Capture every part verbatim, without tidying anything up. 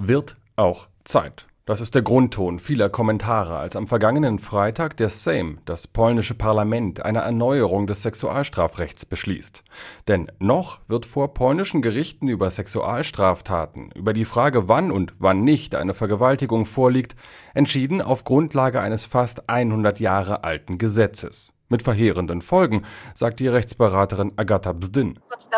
Wird auch Zeit. Das ist der Grundton vieler Kommentare, als am vergangenen Freitag der Sejm, das polnische Parlament, eine Erneuerung des Sexualstrafrechts beschließt. Denn noch wird vor polnischen Gerichten über Sexualstraftaten, über die Frage, wann und wann nicht eine Vergewaltigung vorliegt, entschieden auf Grundlage eines fast hundert Jahre alten Gesetzes. Mit verheerenden Folgen, sagt die Rechtsberaterin Agata Bzdyn.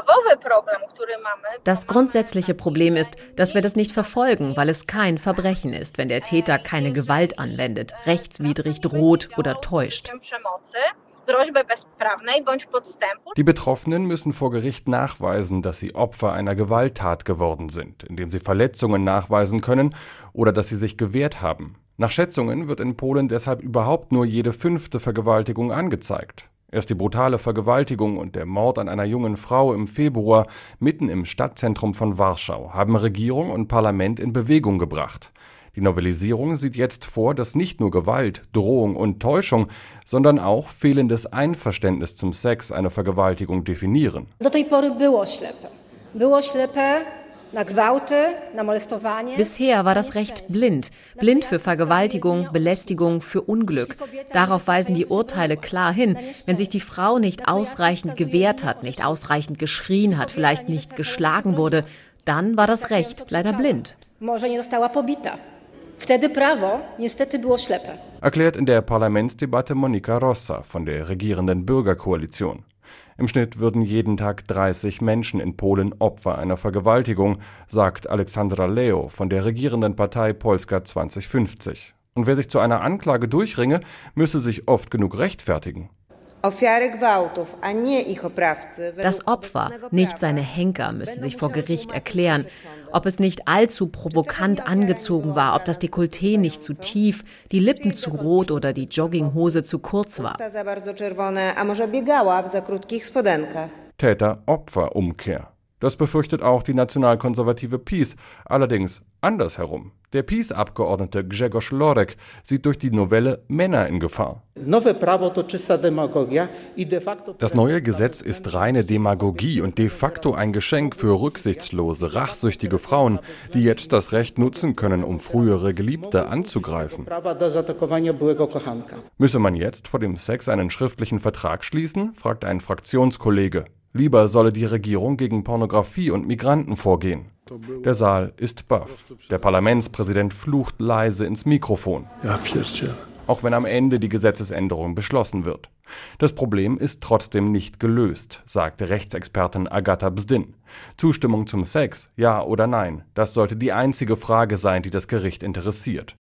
Das grundsätzliche Problem ist, dass wir das nicht verfolgen, weil es kein Verbrechen ist, wenn der Täter keine Gewalt anwendet, rechtswidrig droht oder täuscht. Die Betroffenen müssen vor Gericht nachweisen, dass sie Opfer einer Gewalttat geworden sind, indem sie Verletzungen nachweisen können oder dass sie sich gewehrt haben. Nach Schätzungen wird in Polen deshalb überhaupt nur jede fünfte Vergewaltigung angezeigt. Erst die brutale Vergewaltigung und der Mord an einer jungen Frau im Februar mitten im Stadtzentrum von Warschau haben Regierung und Parlament in Bewegung gebracht. Die Novellisierung sieht jetzt vor, dass nicht nur Gewalt, Drohung und Täuschung, sondern auch fehlendes Einverständnis zum Sex eine Vergewaltigung definieren. Bisher war das Recht blind. Blind für Vergewaltigung, Belästigung, für Unglück. Darauf weisen die Urteile klar hin. Wenn sich die Frau nicht ausreichend gewehrt hat, nicht ausreichend geschrien hat, vielleicht nicht geschlagen wurde, dann war das Recht leider blind. Erklärt in der Parlamentsdebatte Monika Rosa von der regierenden Bürgerkoalition. Im Schnitt würden jeden Tag dreißig Menschen in Polen Opfer einer Vergewaltigung, sagt Alexandra Leo von der regierenden Partei Polska zwanzig fünfzig. Und wer sich zu einer Anklage durchringe, müsse sich oft genug rechtfertigen. Das Opfer, nicht seine Henker, müssen sich vor Gericht erklären. Ob es nicht allzu provokant angezogen war, ob das Dekolleté nicht zu tief, die Lippen zu rot oder die Jogginghose zu kurz war. Täter-Opfer-Umkehr. Das befürchtet auch die nationalkonservative PiS, allerdings andersherum. Der PiS-Abgeordnete Grzegorz Lorek sieht durch die Novelle Männer in Gefahr. Das neue Gesetz ist reine Demagogie und de facto ein Geschenk für rücksichtslose, rachsüchtige Frauen, die jetzt das Recht nutzen können, um frühere Geliebte anzugreifen. Müsse man jetzt vor dem Sex einen schriftlichen Vertrag schließen, fragt ein Fraktionskollege. Lieber solle die Regierung gegen Pornografie und Migranten vorgehen. Der Saal ist baff. Der Parlamentspräsident flucht leise ins Mikrofon. Auch wenn am Ende die Gesetzesänderung beschlossen wird. Das Problem ist trotzdem nicht gelöst, sagte Rechtsexpertin Agata Bzdyn. Zustimmung zum Sex, ja oder nein, das sollte die einzige Frage sein, die das Gericht interessiert.